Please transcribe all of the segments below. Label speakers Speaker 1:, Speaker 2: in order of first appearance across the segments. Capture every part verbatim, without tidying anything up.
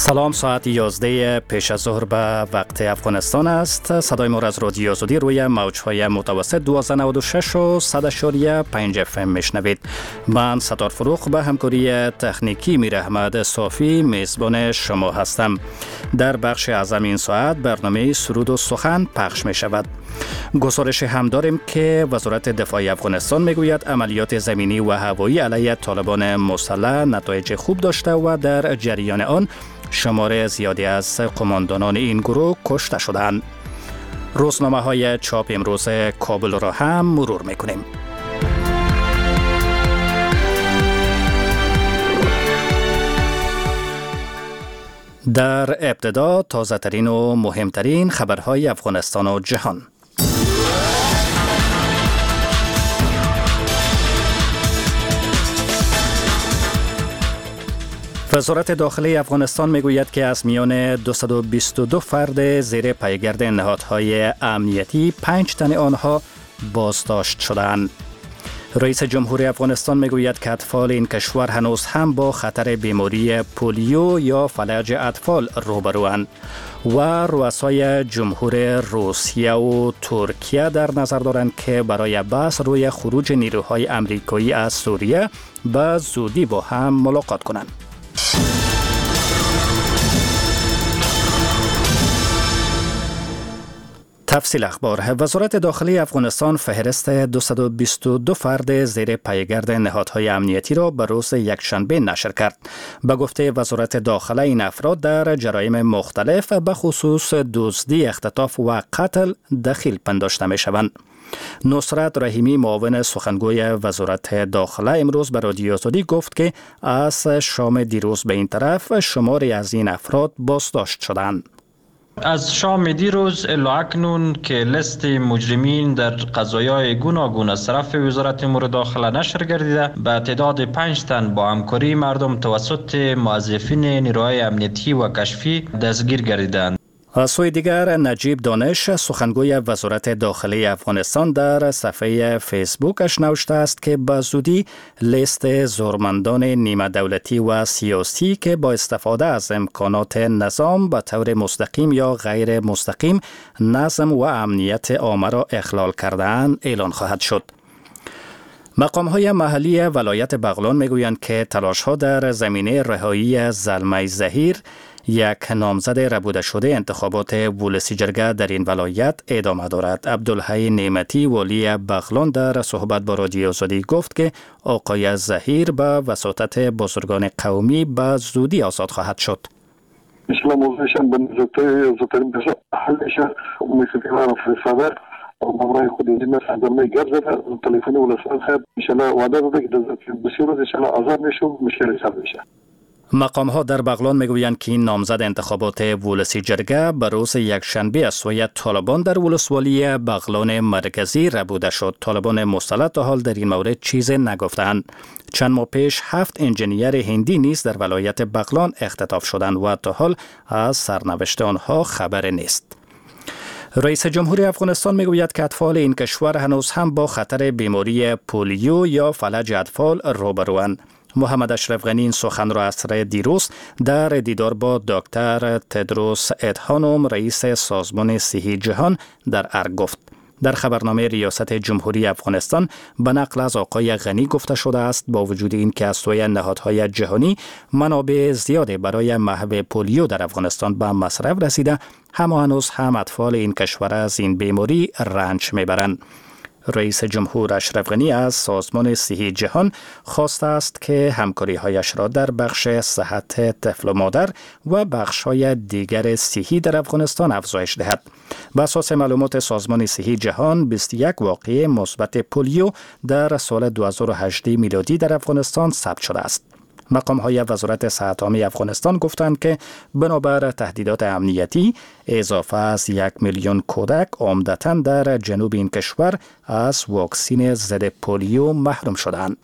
Speaker 1: سلام، ساعت یازده پیش از ظهر به وقت افغانستان است. صدای ما از رادیو آزادی روی موج‌های متوسط دویست و نود و شش و صد و چهار پنج اف ام میشنوید. من ستار فروخ به همکاری تکنیکی میر احمد صافی میزبان شما هستم. در بخش اعظم این ساعت برنامه سرود و سخن پخش می شود. گزارش هم داریم که وزارت دفاع افغانستان میگوید عملیات زمینی و هوایی علیه طالبان مسلح نتایج خوب داشته و در جریان آن شمار زیادی از قماندانان این گروه کشته شدند. روزنامه های چاپ امروز کابل را هم مرور میکنیم. در ابتدا تازه ترین و مهمترین خبرهای افغانستان و جهان. وزارت داخلی افغانستان میگوید که از میان دویست و بیست و دو فرد زیر پیگرد نهادهای امنیتی پنج تن آنها بازداشت شدند. رئیس جمهوری افغانستان میگوید که اطفال این کشور هنوز هم با خطر بیماری پولیو یا فلج اطفال روبروند و رؤسای جمهور روسیه و ترکیه در نظر دارند که برای بحث روی خروج نیروهای امریکایی از سوریه به زودی با هم ملاقات کنند. تفصیل اخبار. وزارت داخلی افغانستان فهرست دویست و بیست و دو فرد زیر پیگرد نهادهای امنیتی را به روز یکشنبه نشر کرد. به گفته وزارت داخله این افراد در جرایم مختلف به خصوص دزدی، اختطاف و قتل دخیل پنداشته می شوند. نصرت رحیمی معاون سخنگوی وزارت داخله امروز به رادیو آزادی گفت که از شام دیروز به این طرف شماری از این افراد بازداشت شدند.
Speaker 2: از شام دیروز الی اکنون که لیست مجرمین در قضایای گوناگون از طرف وزارت امور داخله نشر گردیده، به تعداد پنج تن با همکاری مردم توسط موظفین نیروهای امنیتی و کشفی دستگیر گردیدند.
Speaker 1: از سوی دیگر نجیب دانش سخنگوی وزارت داخلی افغانستان در صفحه فیسبوکش نوشته است که به زودی لیست زورمندان نیمه دولتی و سیاسی که با استفاده از امکانات نظام به طور مستقیم یا غیر مستقیم نظم و امنیت عامه را اخلال کرده‌اند اعلان خواهد شد. مقام‌های محلی ولایت بغلان میگویند که تلاش‌ها در زمینه رهایی زلمه ظهیر، یک نامزد ربوده شده انتخابات ولسی جرگه در این ولایت ادامه دارد. عبدالحی نعمتی والی بغلان در صحبت با رادیو آزادی گفت که آقای ظهیر به وساطت بزرگان قومی به زودی آزاد خواهد شد.
Speaker 3: انشاءالله موضوعشان به زودترین زودترین بشه حل بشه. موسیقی‌ها فرستاده برای خود این صدمه گرد زده تلفنی ولسان خیلی انشاءالله وعده داده که بسیار روز انشاءالله آزاد میشه و مشکل حساب میشه.
Speaker 1: مقام ها در بغلان میگویند که این نامزد انتخابات ولسی جرگه به روز یکشنبه از سوی طالبان در ولسوالی بغلان مرکزی ربوده شد. طالبان مسلح تا حال در این مورد چیزی نگفتند. چند ماه پیش هفت انجینیر هندی نیز در ولایت بغلان اختطاف شدند و تا حال از سرنوشت آنها خبر نیست. رئیس جمهوری افغانستان میگوید که اطفال این کشور هنوز هم با خطر بیماری پولیو یا فلج اطفال روبروند. محمد اشرف غنی این سخن را عصر دیروز در دیدار با دکتر تدروس ادهانوم رئیس سازمان صحی جهان در ارگ گفت. در خبرنامه ریاست جمهوری افغانستان به نقل از آقای غنی گفته شده است با وجود این که از سوی نهادهای جهانی منابع زیادی برای محو پولیو در افغانستان به مصرف رسیده، اما هنوز هم اطفال این کشور از این بیماری رنج میبرند. رئیس جمهور اشرف غنی از سازمان صحی جهان خواسته است که همکاری‌هایش را در بخش صحت طفل و مادر و بخش‌های دیگر صحی در افغانستان افزایش دهد. بر اساس معلومات سازمان صحی جهان، بیست و یک واقعه مثبت پولیو در سال دو هزار و هجده میلادی در افغانستان ثبت شده است. مقام‌های وزارت صحت عامه افغانستان گفتند که بنابر تهدیدات امنیتی اضافه از یک میلیون کودک عمدتاً در جنوب این کشور از واکسین ضد پولیو محروم شدند.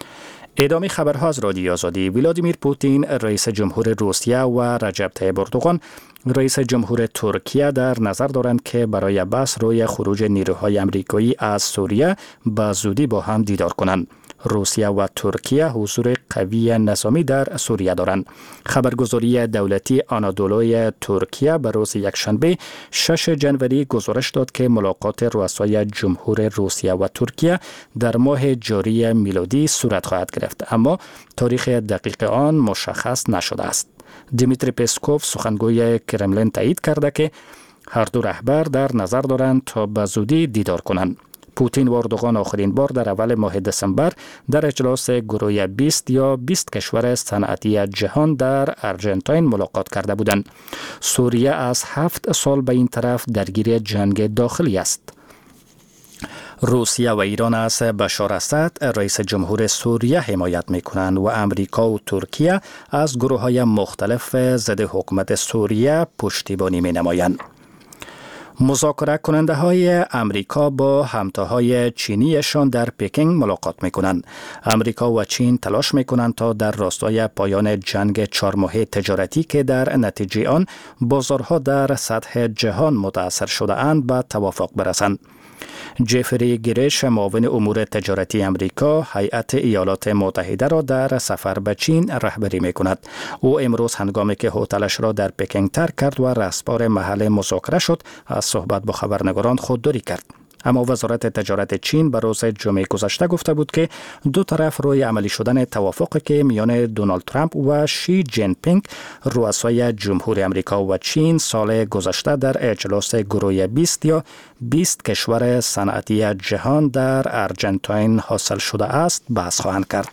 Speaker 1: ادامه خبرها از رادیو آزادی. ولادیمیر پوتین رئیس جمهور روسیه و رجب طیب اردوغان رئیس جمهور ترکیه در نظر دارند که برای بحث روی خروج نیروهای امریکایی از سوریه به زودی با هم دیدار کنند. روسیه و ترکیه حضور قوی نظامی در سوریه دارند. خبرگزاری دولتی آنادولوی ترکیه به روز یکشنبه شش جنوری گزارش داد که ملاقات رؤسای جمهور روسیه و ترکیه در ماه جاری میلادی صورت خواهد گرفت، اما تاریخ دقیق آن مشخص نشده است. دیمیتری پسکوف سخنگوی کرملین تایید کرده که هر دو رهبر در نظر دارند تا به زودی دیدار کنند. پوتین و اردوغان آخرین بار در اول ماه دسامبر در اجلاس گروه بیست یا بیست کشور صنعتی جهان در ارژانتین ملاقات کرده بودند. سوریه از هفت سال به این طرف درگیر جنگ داخلی است. روسیه و ایران از بشار اسد رئیس جمهور سوریه حمایت می‌کنند و امریکا و ترکیه از گروه‌های مختلف ضد حکومت سوریه پشتیبانی می‌نمایند. مذاکره کننده های امریکا با همتاهای چینیشان در پکینگ ملاقات می کنند. امریکا و چین تلاش می کنند تا در راستای پایان جنگ چهار ماهه تجارتی که در نتیجه آن بازارها در سطح جهان متاثر شده اند به توافق برسند. جفری گریش معاون امور تجارتی امریکا هیئت ایالات متحده را در سفر به چین رهبری می کند. او امروز هنگامی که هتلش را در پکینگ ترک کرد و رهبر محل مذاکره شد از صحبت با خبرنگاران خودداری کرد. اما وزارت تجارت چین به روز جمعه گذشته گفته بود که دو طرف روی عملی شدن توافقی که میان دونالد ترامپ و شی جین پینگ رؤسای جمهور امریکا و چین سال گذشته در اجلاس گروه بیست یا بیست کشور صنعتی جهان در ارژانتین حاصل شده است بحث خواهند کرد.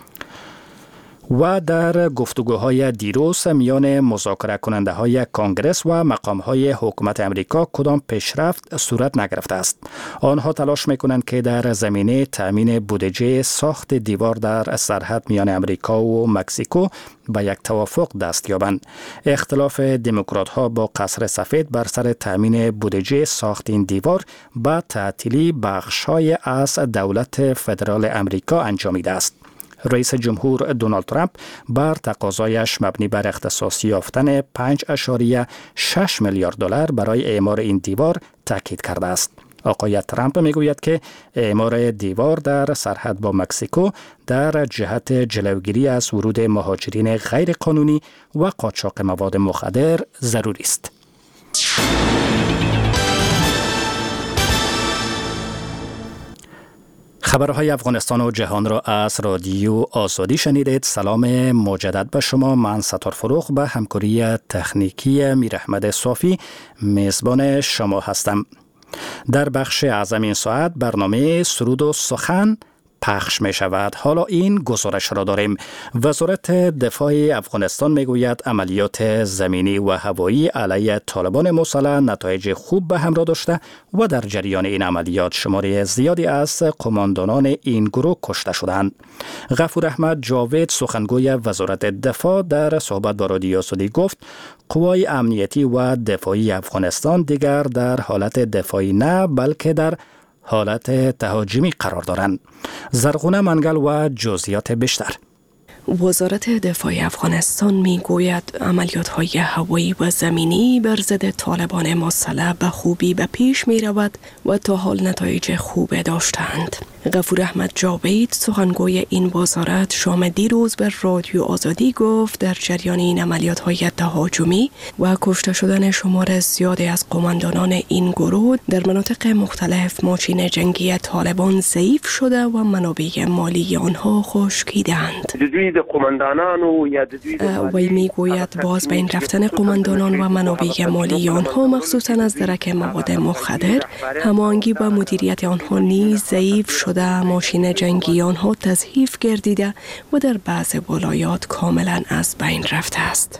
Speaker 1: و در گفتگوهای دیروز میان مذاکره کننده های کانگرس و مقام های حکومت امریکا کدام پیشرفت صورت نگرفته است. آنها تلاش میکنند که در زمینه تامین بودجه ساخت دیوار در سرحد میان امریکا و مکزیکو به یک توافق دست یابند. اختلاف دموکرات ها با قصر سفید بر سر تامین بودجه ساخت این دیوار با تعطیلی بخش های از دولت فدرال امریکا انجامیده است. رئیس جمهور دونالد ترامپ بر تقاضایش مبنی بر اختصاصی یافتن پنج اشاریه شش میلیارد دلار برای اعمار این دیوار تاکید کرده است. آقای ترامپ میگوید که اعمار دیوار در سرحد با مکزیکو در جهت جلوگیری از ورود مهاجرین غیر قانونی و قاچاق مواد مخدر ضروری است. خبرهای افغانستان و جهان را از رادیو آزادی شنیدید. سلام مجدد به شما. من ستار فروغ به همکاری تکنیکی میر احمد صافی میزبان شما هستم. در بخش اعظم این ساعت برنامه سرود و سخن پخش می شود. حالا این گزارش را داریم. وزارت دفاع افغانستان می گوید عملیات زمینی و هوایی علیه طالبان مسلح نتایج خوب به همراه داشته و در جریان این عملیات شماره زیادی از قماندانان این گروه کشته شدند. غفور احمد جاوید سخنگوی وزارت دفاع در صحبت با رادیو آزادی گفت قوای امنیتی و دفاعی افغانستان دیگر در حالت دفاعی نه بلکه در حالت تهاجمی قرار دارند. زرغونه منگل و جزئیات بیشتر.
Speaker 4: وزارت دفاع افغانستان می گوید عملیات های هوایی و زمینی بر ضد طالبان مسلح به خوبی به پیش می رود و تا حال نتایج خوب داشتند. غفور احمد جاوید سخنگوی این وزارت شام دیروز بر رادیو آزادی گفت در جریان این عملیات های تهاجمی و کشته شدن شمار زیادی از قماندانان این گروه در مناطق مختلف ماشین جنگی طالبان ضعیف شده و منابع مالی آنها خشکیدند. وی می گوید باز بین رفتن قماندانان و منابع مالی آنها مخصوصا از درک مواد مخدر هماهنگی با مدیریت آنها نیز ضعیف شده، ماشین جنگی آنها تضعیف گردیده و در بعض ولایات کاملا از بین رفته است.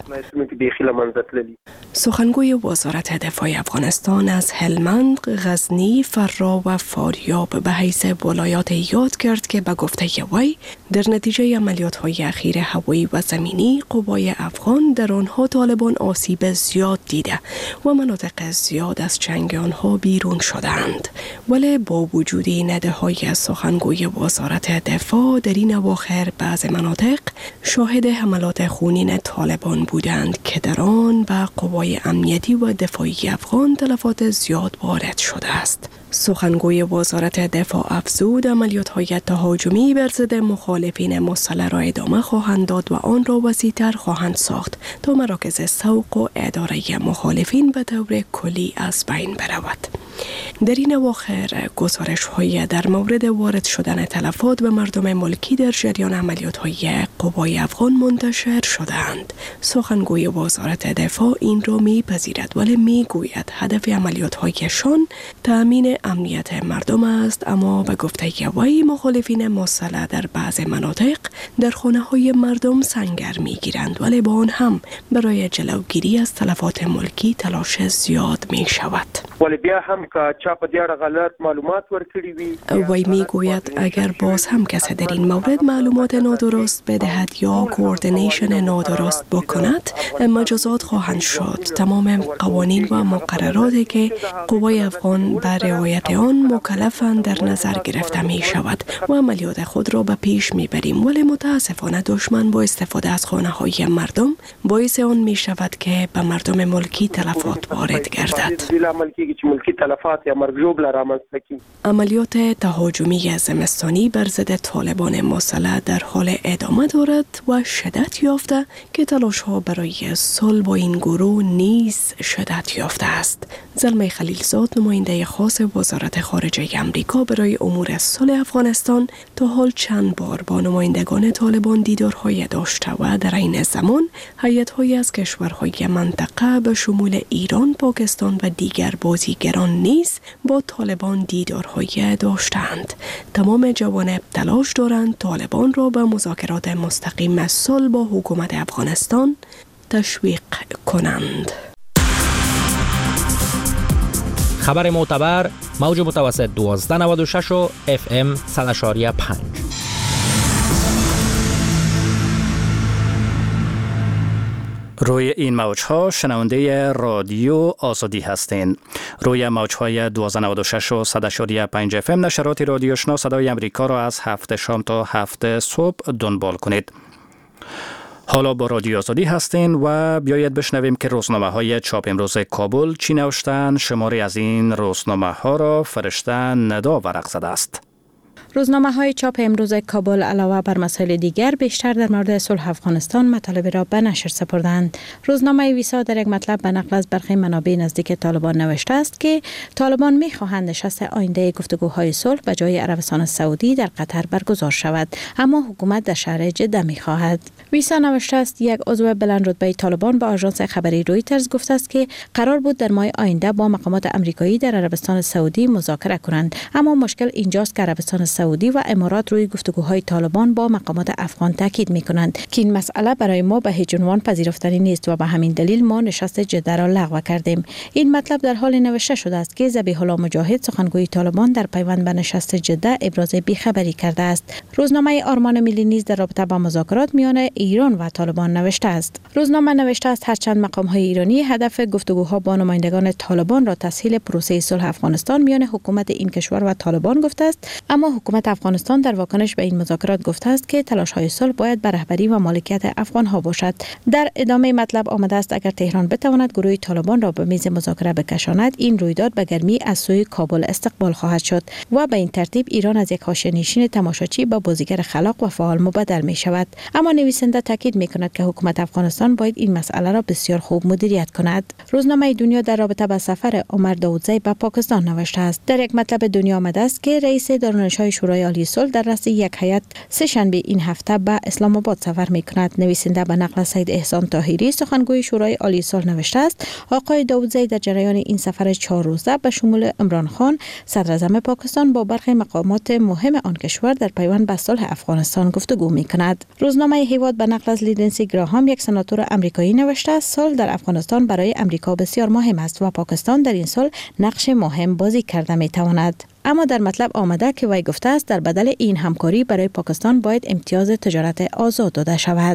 Speaker 4: سخنگوی وزارت دفاع افغانستان از هلمند، غزنی، فرا و فاریاب به حیث ولایات یاد کرد که به گفته وی در نتیجه عملیات های اخیر هوایی و زمینی قوای افغان در آنها طالبان آسیب زیاد دیده و مناطق زیاد از چنگ آنها بیرون شدند. ولی با وجود این ادعاهای سخنگوی وزارت دفاع در این اواخر بعض مناطق شاهد حملات خونین طالبان بودند که در آن به قوای امنیتی و دفاعی افغان تلفات زیاد وارد شده است. سخنگوی وزارت دفاع افزود عملیات‌های تهاجمی بر ضد مخالفین مسلح را ادامه خواهند داد و آن را وسیع‌تر خواهند ساخت تا مراکز سوق و اداره مخالفین به طور کلی از بین برود. در این اواخر گزارش‌های در مورد وارد شدن تلفات به مردم ملکی در جریان عملیات‌های قوای افغان منتشر شدند. سخنگوی وزارت دفاع این را می‌پذیرد ولی می‌گوید هدف عملیات‌هایشان تأمین امنیت مردم است، اما به گفته وی مخالفین مسلح در بعض مناطق در خانه‌های مردم سنگر می‌گیرند ولی با آن هم برای جلوگیری از تلفات ملکی تلاش زیاد می‌شود.
Speaker 5: ولی بیا هم که چا په دې اړه غلط معلومات ورکړي وي.
Speaker 4: وی میگوید اگر باز هم کسی در این مورد معلومات نادرست بدهد یا کوردینیشن نادرست بکند مجازات خواهند شد. تمام قوانین و مقرراتی که قوای افغان بر رعایت آن مکلفند در نظر گرفته می شود و عملیات خود را به پیش می بریم، ولی متاسفانه دشمن با استفاده از خانه های مردم باعث آن می شود که به مردم ملکی تلفات وارد گردد. عملیات تهاجمی زمستانی بر ضد طالبان مسلح در حال ادامه دارد و شدت یافته که تلاش‌ها برای صلح با این گروه نیز شدت یافته است. زلمه خلیلزاد، نماینده خاص وزارت خارجه آمریکا برای امور صلح افغانستان، تا حال چند بار با نمایندگان طالبان دیدارهای داشته و در این زمان هیئت‌هایی از کشورهای منطقه به شمول ایران، پاکستان و دیگر بازیگران نیز با طالبان دیدارهای داشتند. تمام جوانب تلاش دارند طالبان را به مذاکرات مستقیم صلح با حکومت افغانستان تشویق کنند.
Speaker 6: خبر معتبر، موج متوسط دوازده نود و شش و اف ام صد و پنج.
Speaker 1: روی این موج‌ها شنونده رادیو آزادی هستین. روی موج‌های دوازده نود و شش و صد و پنج اف ام نشرات رادیو آشنا صدای امریکا را از هفت شام تا هفت صبح دنبال کنید. حالا با رادیو آزادی هستین و بیایید بشنویم که روزنامه های چاپ امروز کابل چی نوشتند. شماری از این روزنامه ها را فرشته ندا ورق زده است.
Speaker 7: روزنامه های چاپ امروز کابل علاوه بر مسائل دیگر بیشتر در مورد صلح افغانستان مطالب را به نشر سپردند. روزنامه ویسا در یک مطلب به نقل از برخی منابع نزدیک طالبان نوشته است که طالبان می‌خواهند نشست آینده گفتگوهای صلح به جای عربستان سعودی در قطر برگزار شود، اما حکومت در شهر جده می‌خواهد. ویسا نوشته است یک عضو بلند رتبه طالبان با آژانس خبری رویترز گفته است که قرار بود در ماه آینده با مقامات آمریکایی در عربستان سعودی مذاکره کنند، اما مشکل اینجاست که عربستان سعودی و امارات روی گفتگوهای طالبان با مقامات افغان تاکید می‌کنند که این مسئله برای ما به هیچ عنوان پذیرفتنی نیست و به همین دلیل ما نشست جده را لغو کردیم. این مطلب در حال نوشته شده است که ذبیح الله مجاهد سخنگوی طالبان در پیوند به نشست جده ابراز بی‌خبری کرده است. روزنامه آرمان ملی نیز در رابطه با مذاکرات میان ایران و طالبان نوشته است. روزنامه نوشته است هرچند مقام‌های ایرانی هدف گفتگوها با نمایندگان طالبان را تسهیل پروسه صلح افغانستان میان حکومت این کشور و طالبان گفته است، اما حکومت افغانستان در واکنش به این مذاکرات گفته است که تلاش‌های صلح باید به رهبری و مالکیت افغان‌ها باشد. در ادامه مطلب آمده است اگر تهران بتواند گروه طالبان را به میز مذاکره بکشاند، این رویداد به گرمی از سوی کابل استقبال خواهد شد و به این ترتیب ایران از یک حاشیه‌نشین تماشاچی به بازیگر خلاق و فعال مبدل می شود. اما نویسنده تاکید می کند که حکومت افغانستان باید این مسئله را بسیار خوب مدیریت کند. روزنامه دنیا در رابطه با سفر عمر داودزی به پاکستان نوشته است. در یک مطلب دنیا آمده است که رئیس دارالانشای شورای عالی صلح در رأس یک هیئت سه شنبه این هفته به اسلام آباد سفر می کند. نویسنده به نقل سید احسان طاهری سخنگوی شورای عالی صلح نوشته است آقای داودزی در جریان این سفر چهار روزه به شمول عمران خان صدر اعظم پاکستان با برخی مقامات مهم آن کشور در پیوند به صلح افغانستان گفتگو می کند. روزنامه هیواد به نقل از لیندسی گراهام یک سناتور آمریکایی نوشته است صلح در افغانستان برای آمریکا بسیار مهم است و پاکستان در این صلح نقش مهم بازی کرده می تواند. اما در مطلب آمده که وی گفته است در بدل این همکاری برای پاکستان باید امتیاز تجارت آزاد داده شود.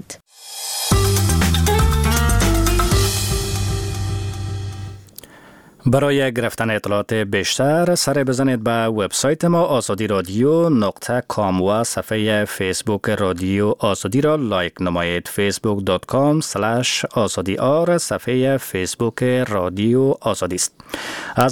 Speaker 1: برای گرفتن اطلاعات بیشتر سر بزنید به وبسایت ما آزادی رادیو نقطه کام و صفحه فیسبوک رادیو آزادی را لایک نمایید. فیسبوک دات کام اسلش آزادی آر صفحه فیسبوک رادیو آزادی است. از